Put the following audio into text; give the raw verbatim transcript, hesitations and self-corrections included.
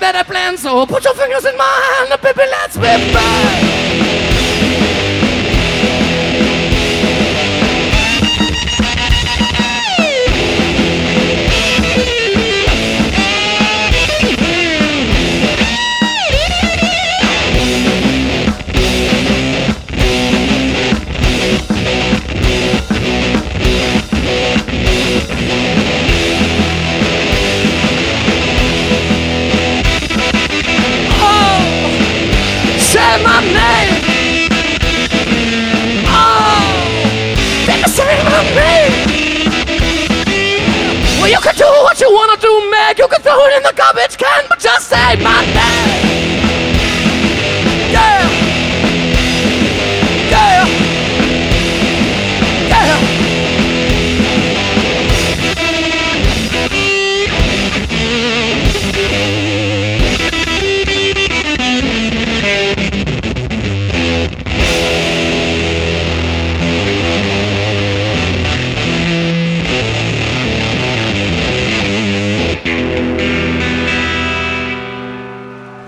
better plan, so put your fingers in my hand, baby, let's whip back. Say my name. Oh, baby, say my name. Well, you can do what you wanna do, Meg. You can throw it in the garbage can, but just say my